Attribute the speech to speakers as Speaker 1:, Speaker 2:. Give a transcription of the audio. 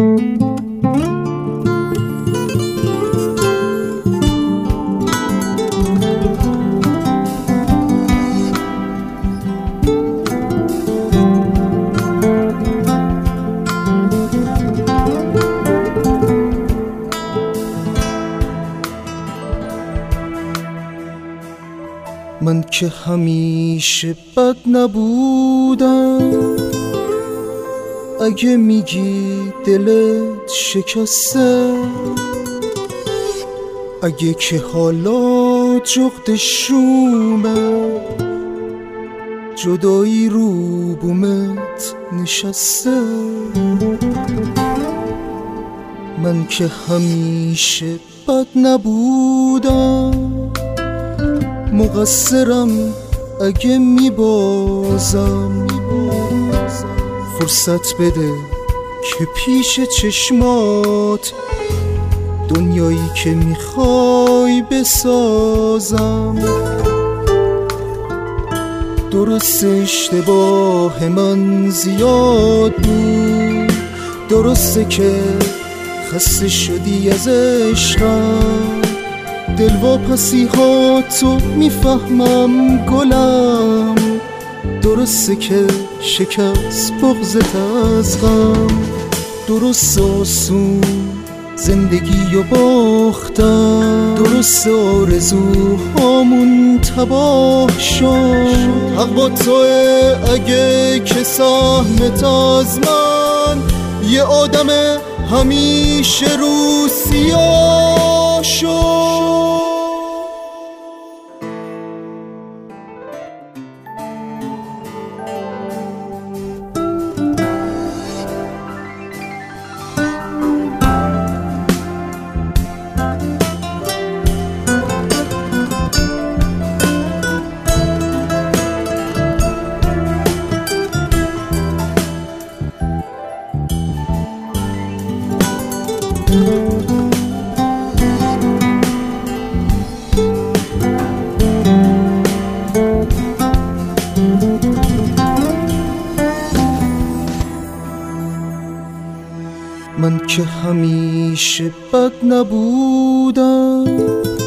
Speaker 1: من که همیشه بد نبودم، اگه میگی دلت شکسته، اگه که حالا جغد شومه، جدایی رو بومت نشسته. من که همیشه بد نبودم، مقصرم اگه میبازم. فرصت بده که پیش چشمات دنیایی که میخوای بسازم. درست اشتباه من زیاد بود، درسته که خسته شدی از عشقم. دلواپسی ها تو میفهمم گلم، درسته که شکست بغضت از غم. درست آسون زندگی و باختم، درست آرزوهامون تباه شد. حق با توه اگه که سهمت از من یه آدم همیشه رو سیاه شد. من که همیشه بد نبودم،